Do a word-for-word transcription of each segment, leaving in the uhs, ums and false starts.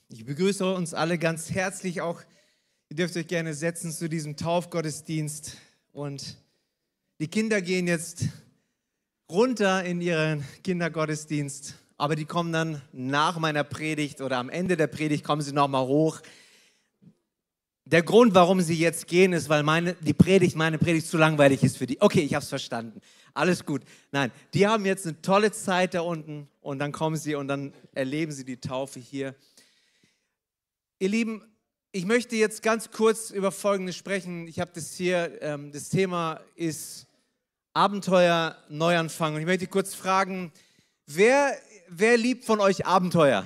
Ich begrüße uns alle ganz herzlich, auch ihr dürft euch gerne setzen zu diesem Taufgottesdienst. Und die Kinder gehen jetzt runter in ihren Kindergottesdienst, aber die kommen dann nach meiner Predigt oder am Ende der Predigt kommen sie nochmal hoch. Der Grund, warum sie jetzt gehen, ist, weil meine, die Predigt, meine Predigt zu langweilig ist für die. Okay, ich habe es verstanden. Alles gut. Nein, die haben jetzt eine tolle Zeit da unten und dann kommen sie und dann erleben sie die Taufe hier. Ihr Lieben, ich möchte jetzt ganz kurz über Folgendes sprechen. Ich habe das hier, ähm, das Thema ist Abenteuer, Neuanfang. Und ich möchte kurz fragen, wer, wer liebt von euch Abenteuer?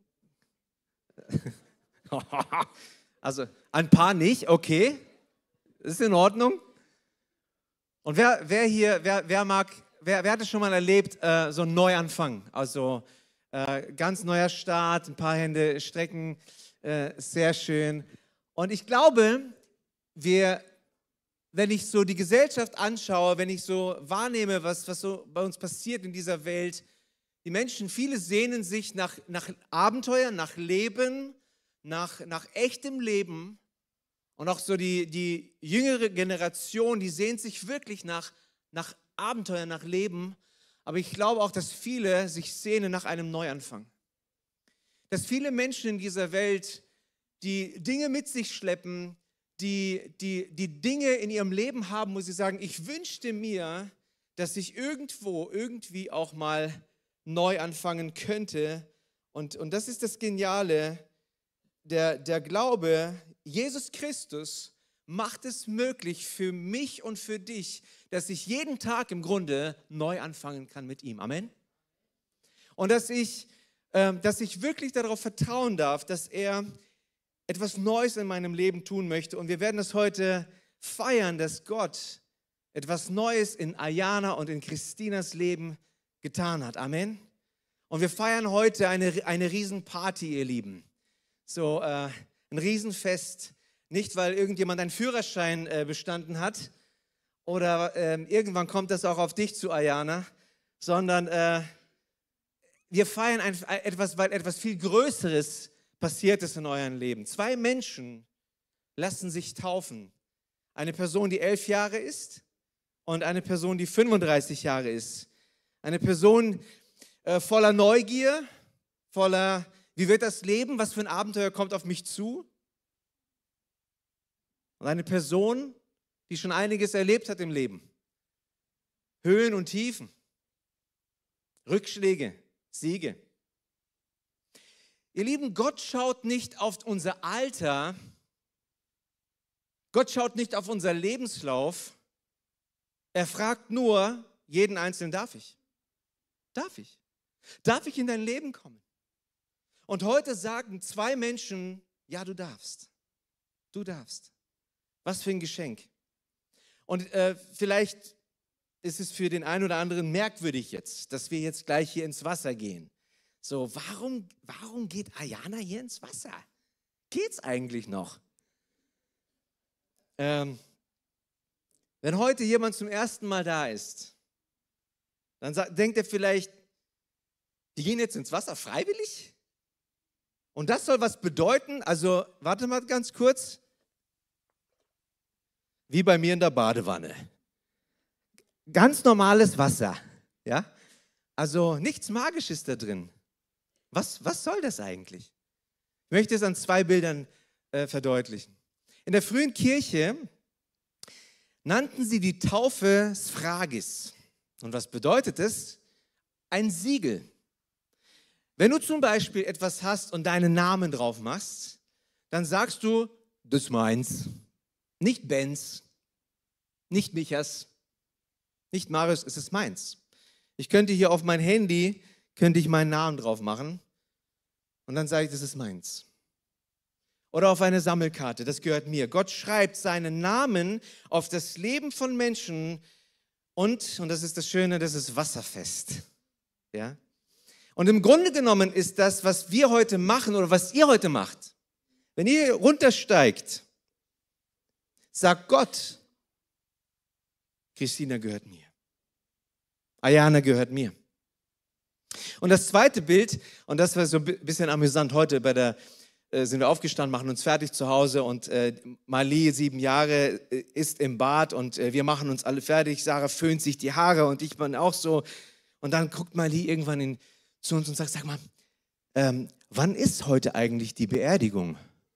Also ein paar nicht, okay, das ist in Ordnung. Und wer, wer hier, wer, wer mag, wer, wer hat es schon mal erlebt, äh, so einen Neuanfang? Also äh, ganz neuer Start, ein paar Hände strecken, äh, sehr schön. Und ich glaube, wir, wenn ich so die Gesellschaft anschaue, wenn ich so wahrnehme, was, was so bei uns passiert in dieser Welt, die Menschen, viele sehnen sich nach, nach Abenteuer, nach Leben, nach, nach echtem Leben. Und auch so die, die jüngere Generation, die sehnt sich wirklich nach, nach Abenteuer, nach Leben. Aber ich glaube auch, dass viele sich sehnen nach einem Neuanfang. Dass viele Menschen in dieser Welt, die Dinge mit sich schleppen, die, die, die Dinge in ihrem Leben haben, wo sie sagen, ich wünschte mir, dass ich irgendwo, irgendwie auch mal neu anfangen könnte. Und, und das ist das Geniale, der, der Glaube, Jesus Christus macht es möglich für mich und für dich, dass ich jeden Tag im Grunde neu anfangen kann mit ihm. Amen. Und dass ich, äh, dass ich wirklich darauf vertrauen darf, dass er etwas Neues in meinem Leben tun möchte. Und wir werden es heute feiern, dass Gott etwas Neues in Ayana und in Christinas Leben getan hat. Amen. Und wir feiern heute eine, eine Riesenparty, ihr Lieben. So, äh, ein Riesenfest, nicht weil irgendjemand einen Führerschein äh, bestanden hat oder äh, irgendwann kommt das auch auf dich zu, Ayana, sondern äh, wir feiern ein, etwas, weil etwas viel Größeres passiert ist in eurem Leben. Zwei Menschen lassen sich taufen. Eine Person, die elf Jahre ist und eine Person, die fünfunddreißig Jahre ist. Eine Person äh, voller Neugier, voller wie wird das Leben? Was für ein Abenteuer kommt auf mich zu? Und eine Person, die schon einiges erlebt hat im Leben. Höhen und Tiefen, Rückschläge, Siege. Ihr Lieben, Gott schaut nicht auf unser Alter, Gott schaut nicht auf unser Lebenslauf. Er fragt nur jeden Einzelnen, darf ich? Darf ich? Darf ich in dein Leben kommen? Und heute sagen zwei Menschen, ja, du darfst. Du darfst. Was für ein Geschenk. Und äh, vielleicht ist es für den einen oder anderen merkwürdig jetzt, dass wir jetzt gleich hier ins Wasser gehen. So, warum, warum geht Ayana hier ins Wasser? Geht's eigentlich noch? Ähm, wenn heute jemand zum ersten Mal da ist, dann sagt, denkt er vielleicht, die gehen jetzt ins Wasser freiwillig? Und das soll was bedeuten, also warte mal ganz kurz, wie bei mir in der Badewanne. Ganz normales Wasser, ja? Also nichts Magisches da drin. Was, was soll das eigentlich? Ich möchte es an zwei Bildern äh, verdeutlichen. In der frühen Kirche nannten sie die Taufe Sphragis. Und was bedeutet es? Ein Siegel. Wenn du zum Beispiel etwas hast und deinen Namen drauf machst, dann sagst du, das ist meins. Nicht Benz, nicht Michas, nicht Marius, es ist meins. Ich könnte hier auf mein Handy, könnte ich meinen Namen drauf machen und dann sage ich, das ist meins. Oder auf eine Sammelkarte, das gehört mir. Gott schreibt seinen Namen auf das Leben von Menschen und, und das ist das Schöne, das ist wasserfest. Ja? Und im Grunde genommen ist das, was wir heute machen oder was ihr heute macht, wenn ihr hier runtersteigt, sagt Gott, Christina gehört mir. Ayana gehört mir. Und das zweite Bild, und das war so ein bisschen amüsant heute bei der äh, sind wir aufgestanden, machen uns fertig zu Hause und äh, Mali, sieben Jahre, äh, ist im Bad und äh, wir machen uns alle fertig. Sarah föhnt sich die Haare und ich bin auch so. Und dann guckt Mali irgendwann in, zu uns und sagt, sag mal, ähm, wann ist heute eigentlich die Beerdigung?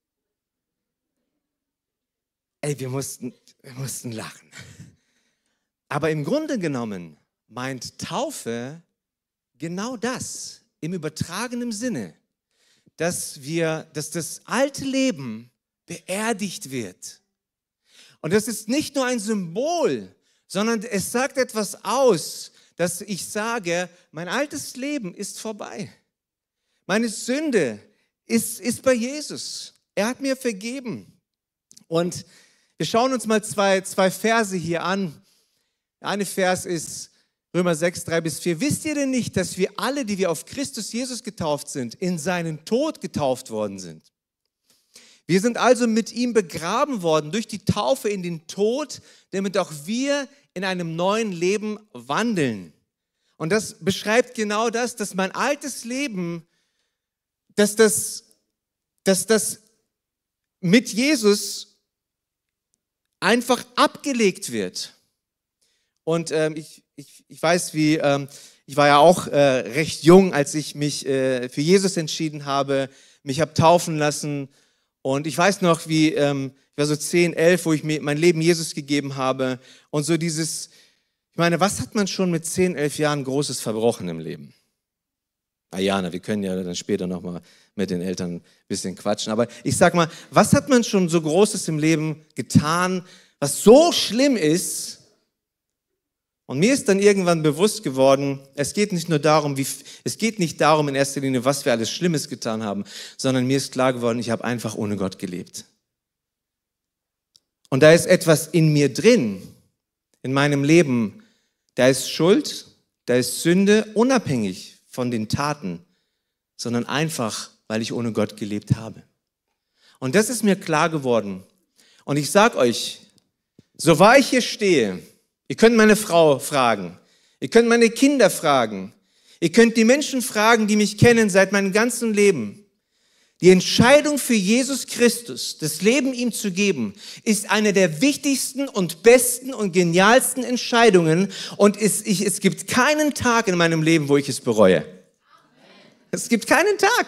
Ey, wir mussten, wir mussten lachen. Aber im Grunde genommen meint Taufe genau das, im übertragenen Sinne, dass wir, dass das alte Leben beerdigt wird. Und das ist nicht nur ein Symbol, sondern es sagt etwas aus, dass ich sage, mein altes Leben ist vorbei. Meine Sünde ist, ist bei Jesus. Er hat mir vergeben. Und wir schauen uns mal zwei, zwei Verse hier an. Der eine Vers ist Römer sechs, drei bis vier. Wisst ihr denn nicht, dass wir alle, die wir auf Christus Jesus getauft sind, in seinen Tod getauft worden sind? Wir sind also mit ihm begraben worden durch die Taufe in den Tod, damit auch wir in einem neuen Leben wandeln. Und das beschreibt genau das, dass mein altes Leben, dass das, dass das mit Jesus einfach abgelegt wird. Und ähm, ich, ich, ich weiß, wie, ähm, ich war ja auch äh, recht jung, als ich mich äh, für Jesus entschieden habe, mich habe taufen lassen. Und ich weiß noch, wie, ähm, ich war so zehn, elf, wo ich mir mein Leben Jesus gegeben habe. Und so dieses, ich meine, was hat man schon mit zehn, elf Jahren Großes verbrochen im Leben? Ayana, wir können ja dann später nochmal mit den Eltern ein bisschen quatschen. Aber ich sag mal, was hat man schon so Großes im Leben getan, was so schlimm ist? Und mir ist dann irgendwann bewusst geworden, es geht nicht nur darum, wie, es geht nicht darum in erster Linie, was wir alles Schlimmes getan haben, sondern mir ist klar geworden, ich habe einfach ohne Gott gelebt. Und da ist etwas in mir drin, in meinem Leben, da ist Schuld, da ist Sünde, unabhängig von den Taten, sondern einfach, weil ich ohne Gott gelebt habe. Und das ist mir klar geworden. Und ich sag euch, so wahr ich hier stehe, ihr könnt meine Frau fragen, ihr könnt meine Kinder fragen, ihr könnt die Menschen fragen, die mich kennen seit meinem ganzen Leben. Die Entscheidung für Jesus Christus, das Leben ihm zu geben, ist eine der wichtigsten und besten und genialsten Entscheidungen und es, ich, es gibt keinen Tag in meinem Leben, wo ich es bereue. Amen. Es gibt keinen Tag,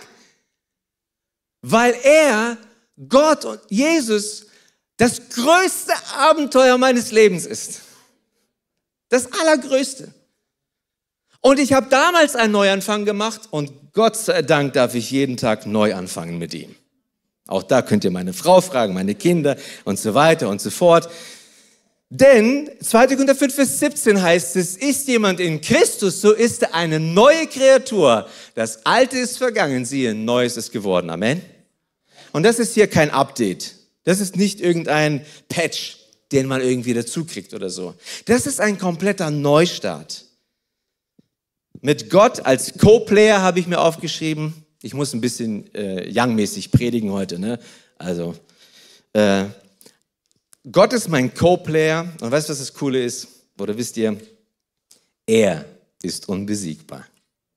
weil er, Gott und Jesus, das größte Abenteuer meines Lebens ist. Das Allergrößte. Und ich habe damals einen Neuanfang gemacht und Gott sei Dank darf ich jeden Tag neu anfangen mit ihm. Auch da könnt ihr meine Frau fragen, meine Kinder und so weiter und so fort. Denn zweiter Korinther fünf, Vers siebzehn heißt es, ist jemand in Christus, so ist er eine neue Kreatur. Das Alte ist vergangen, siehe, Neues ist geworden. Amen. Und das ist hier kein Update. Das ist nicht irgendein Patch, den man irgendwie dazu kriegt oder so. Das ist ein kompletter Neustart. Mit Gott als Co-Player habe ich mir aufgeschrieben. Ich muss ein bisschen äh, Young-mäßig predigen heute, ne? Also, äh, Gott ist mein Co-Player. Und weißt du, was das Coole ist? Oder wisst ihr? Er ist unbesiegbar.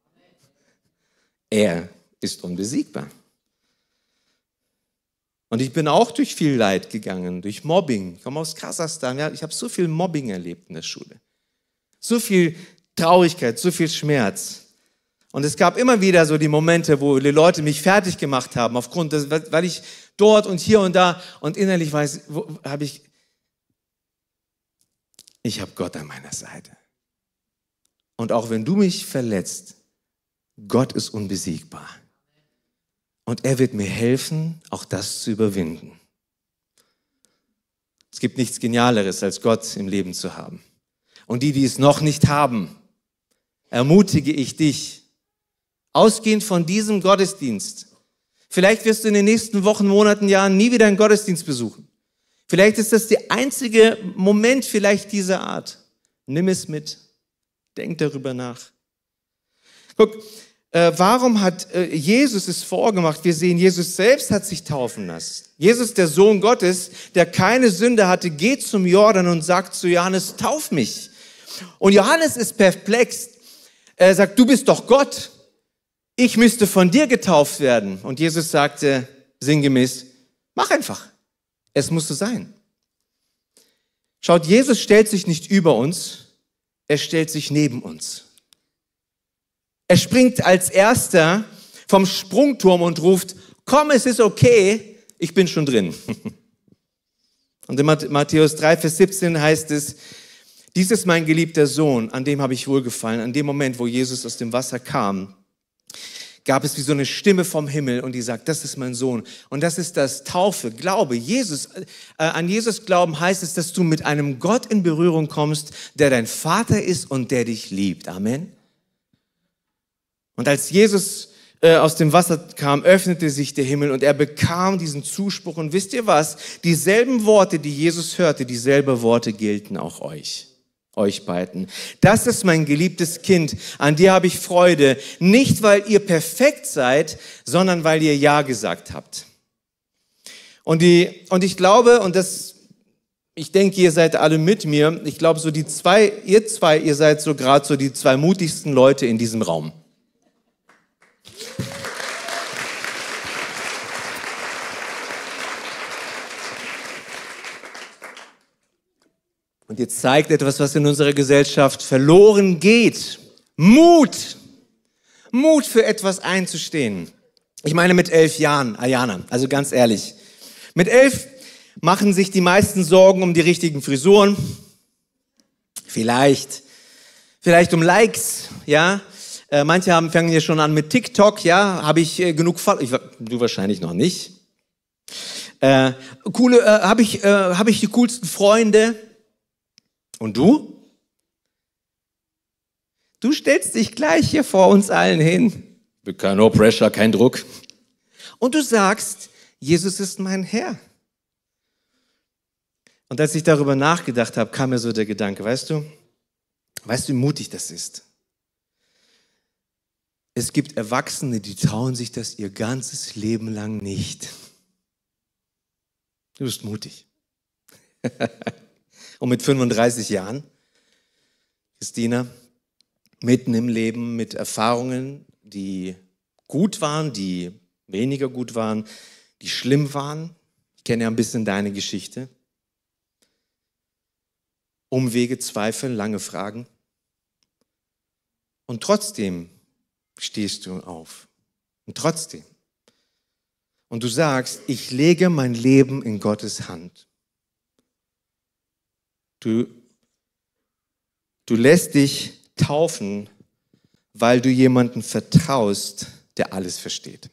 Er ist unbesiegbar. Und ich bin auch durch viel Leid gegangen, durch Mobbing. Ich komme aus Kasachstan. Ja, ich habe so viel Mobbing erlebt in der Schule. So viel Traurigkeit, so viel Schmerz. Und es gab immer wieder so die Momente, wo die Leute mich fertig gemacht haben, aufgrund des, weil ich dort und hier und da und innerlich weiß, habe ich, ich habe Gott an meiner Seite. Und auch wenn du mich verletzt, Gott ist unbesiegbar. Und er wird mir helfen, auch das zu überwinden. Es gibt nichts Genialeres, als Gott im Leben zu haben. Und die, die es noch nicht haben, ermutige ich dich, ausgehend von diesem Gottesdienst. Vielleicht wirst du in den nächsten Wochen, Monaten, Jahren nie wieder einen Gottesdienst besuchen. Vielleicht ist das der einzige Moment vielleicht dieser Art. Nimm es mit. Denk darüber nach. Guck, äh, warum hat äh, Jesus es vorgemacht? Wir sehen, Jesus selbst hat sich taufen lassen. Jesus, der Sohn Gottes, der keine Sünde hatte, geht zum Jordan und sagt zu Johannes, tauf mich. Und Johannes ist perplex. Er sagt, du bist doch Gott. Ich müsste von dir getauft werden. Und Jesus sagte, sinngemäß, mach einfach. Es muss so sein. Schaut, Jesus stellt sich nicht über uns, er stellt sich neben uns. Er springt als Erster vom Sprungturm und ruft, komm, es ist okay, ich bin schon drin. Und in Matthäus drei, Vers siebzehn heißt es, dies ist mein geliebter Sohn, an dem habe ich wohlgefallen. An dem Moment, wo Jesus aus dem Wasser kam, gab es wie so eine Stimme vom Himmel und die sagt, das ist mein Sohn. Und das ist das Taufe, Glaube. Jesus, äh, an Jesus glauben heißt es, dass du mit einem Gott in Berührung kommst, der dein Vater ist und der dich liebt. Amen. Und als Jesus äh, aus dem Wasser kam, öffnete sich der Himmel und er bekam diesen Zuspruch. Und wisst ihr was? Dieselben Worte, die Jesus hörte, dieselben Worte gelten auch euch. Euch beiden. Das ist mein geliebtes Kind, an dir habe ich Freude, nicht weil ihr perfekt seid, sondern weil ihr Ja gesagt habt. Und die, und ich glaube, und das, ich denke, ihr seid alle mit mir, ich glaube, so die zwei, ihr zwei, ihr seid so gerade so die zwei mutigsten Leute in diesem Raum. Und ihr zeigt etwas, was in unserer Gesellschaft verloren geht. Mut. Mut für etwas einzustehen. Ich meine mit elf Jahren, Ayana, also ganz ehrlich. Mit elf machen sich die meisten Sorgen um die richtigen Frisuren. Vielleicht. Vielleicht um Likes, ja. Äh, manche haben, fangen hier schon an mit TikTok, ja. Habe ich äh, genug Fall? Ich, du wahrscheinlich noch nicht. Äh, coole, äh, habe ich, äh, hab ich die coolsten Freunde? Und du? Du stellst dich gleich hier vor uns allen hin. No pressure, kein Druck. Und du sagst, Jesus ist mein Herr. Und als ich darüber nachgedacht habe, kam mir so der Gedanke, weißt du, weißt du, wie mutig das ist? Es gibt Erwachsene, die trauen sich das ihr ganzes Leben lang nicht. Du bist mutig. Und mit fünfunddreißig Jahren, Christina, mitten im Leben mit Erfahrungen, die gut waren, die weniger gut waren, die schlimm waren. Ich kenne ja ein bisschen deine Geschichte. Umwege, Zweifel, lange Fragen. Und trotzdem stehst du auf. Und trotzdem. Und du sagst, ich lege mein Leben in Gottes Hand. Du, du lässt dich taufen, weil du jemanden vertraust, der alles versteht.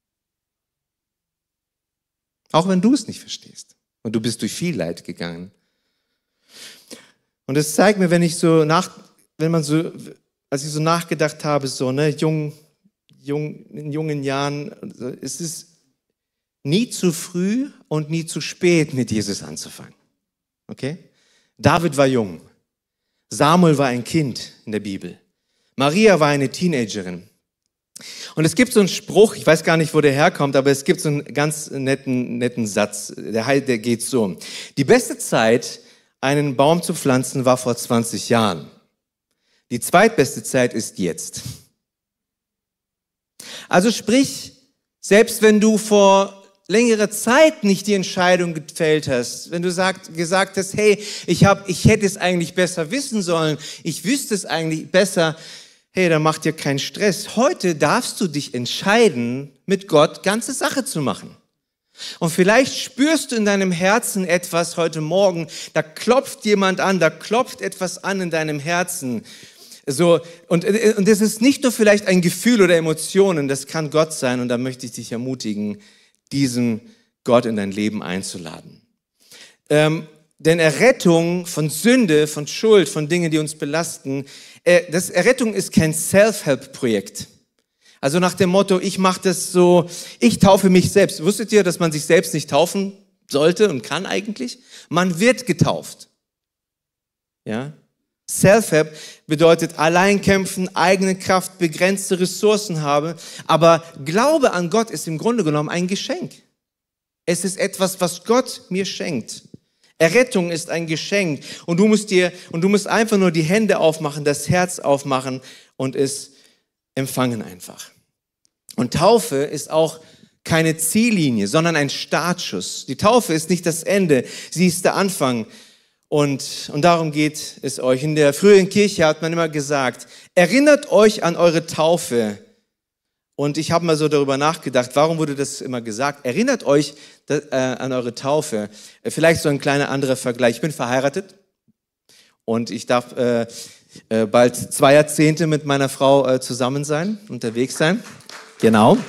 Auch wenn du es nicht verstehst. Und du bist durch viel Leid gegangen. Und es zeigt mir, wenn ich so nach, wenn man so, als ich so nachgedacht habe, so, ne, jung, jung, in jungen Jahren, es ist nie zu früh und nie zu spät, mit Jesus anzufangen. Okay? David war jung. Samuel war ein Kind in der Bibel. Maria war eine Teenagerin. Und es gibt so einen Spruch, ich weiß gar nicht, wo der herkommt, aber es gibt so einen ganz netten, netten Satz, der, der geht so. Die beste Zeit, einen Baum zu pflanzen, war vor zwanzig Jahren. Die zweitbeste Zeit ist jetzt. Also sprich, selbst wenn du vor längere Zeit nicht die Entscheidung gefällt hast, wenn du sagt, gesagt hast, hey, ich, hab, ich hätte es eigentlich besser wissen sollen, ich wüsste es eigentlich besser, hey, dann mach dir keinen Stress. Heute darfst du dich entscheiden, mit Gott ganze Sache zu machen. Und vielleicht spürst du in deinem Herzen etwas heute Morgen, da klopft jemand an, da klopft etwas an in deinem Herzen. So, und, und das ist nicht nur vielleicht ein Gefühl oder Emotionen, das kann Gott sein, und da möchte ich dich ermutigen, diesen Gott in dein Leben einzuladen. Ähm, denn Errettung von Sünde, von Schuld, von Dingen, die uns belasten, äh, das Errettung ist kein Self-Help-Projekt. Also nach dem Motto, ich mache das so, ich taufe mich selbst. Wusstet ihr, dass man sich selbst nicht taufen sollte und kann eigentlich? Man wird getauft. Ja? Self-Help bedeutet allein kämpfen, eigene Kraft, begrenzte Ressourcen haben. Aber Glaube an Gott ist im Grunde genommen ein Geschenk. Es ist etwas, was Gott mir schenkt. Errettung ist ein Geschenk. Und du musst dir, und du musst einfach nur die Hände aufmachen, das Herz aufmachen und es empfangen einfach. Und Taufe ist auch keine Ziellinie, sondern ein Startschuss. Die Taufe ist nicht das Ende, sie ist der Anfang. Und, und darum geht es euch. In der früheren Kirche hat man immer gesagt, erinnert euch an eure Taufe. Und ich habe mal so darüber nachgedacht, warum wurde das immer gesagt? Erinnert euch das, äh, an eure Taufe. Äh, vielleicht so ein kleiner anderer Vergleich. Ich bin verheiratet und ich darf äh, äh, bald zwei Jahrzehnte mit meiner Frau äh, zusammen sein, unterwegs sein. Genau.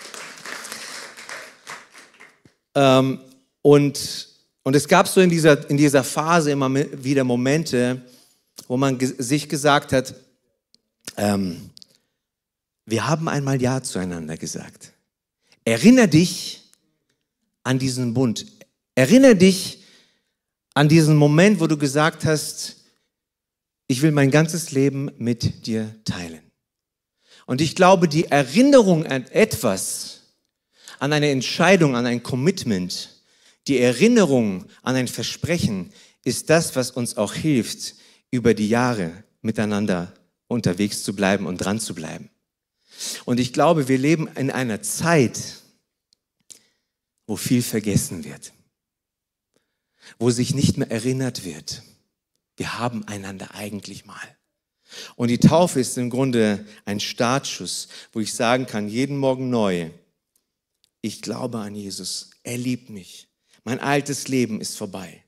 Ähm, und, und es gab so in dieser, in dieser Phase immer wieder Momente, wo man ge- sich gesagt hat, ähm, wir haben einmal Ja zueinander gesagt. Erinnere dich an diesen Bund. Erinnere dich an diesen Moment, wo du gesagt hast, ich will mein ganzes Leben mit dir teilen. Und ich glaube, die Erinnerung an etwas, an eine Entscheidung, an ein Commitment, die Erinnerung an ein Versprechen ist das, was uns auch hilft, über die Jahre miteinander unterwegs zu bleiben und dran zu bleiben. Und ich glaube, wir leben in einer Zeit, wo viel vergessen wird, wo sich nicht mehr erinnert wird. Wir haben einander eigentlich mal. Und die Taufe ist im Grunde ein Startschuss, wo ich sagen kann, jeden Morgen neu, ich glaube an Jesus, er liebt mich, mein altes Leben ist vorbei.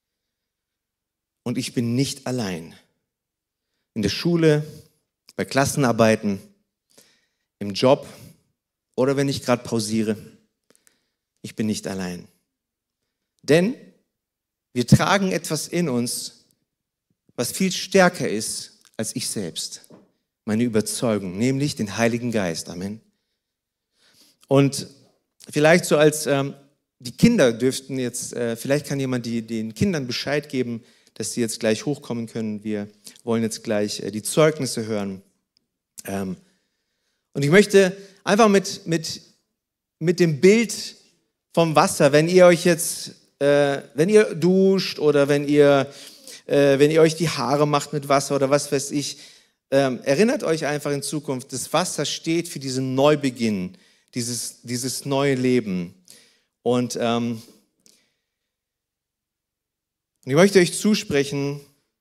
Und ich bin nicht allein. In der Schule, bei Klassenarbeiten, im Job oder wenn ich gerade pausiere. Ich bin nicht allein. Denn wir tragen etwas in uns, was viel stärker ist als ich selbst. Meine Überzeugung, nämlich den Heiligen Geist. Amen. Und vielleicht so als, ähm, die Kinder dürften jetzt, äh, vielleicht kann jemand die, den Kindern Bescheid geben, dass sie jetzt gleich hochkommen können. Wir wollen jetzt gleich äh, die Zeugnisse hören. Ähm, Und ich möchte einfach mit, mit, mit dem Bild vom Wasser, wenn ihr euch jetzt, äh, wenn ihr duscht oder wenn ihr, äh, wenn ihr euch die Haare macht mit Wasser oder was weiß ich, ähm, erinnert euch einfach in Zukunft, das Wasser steht für diesen Neubeginn, dieses, dieses neue Leben. Und, ähm, und ich möchte euch zusprechen,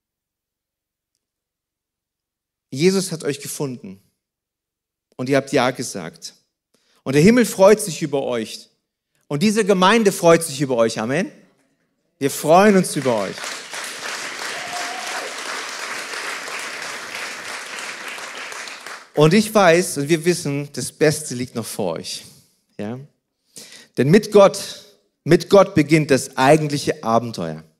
Jesus hat euch gefunden. Und ihr habt Ja gesagt. Und der Himmel freut sich über euch. Und diese Gemeinde freut sich über euch. Amen. Wir freuen uns über euch. Und ich weiß und wir wissen, das Beste liegt noch vor euch. Ja? Denn mit Gott, mit Gott beginnt das eigentliche Abenteuer.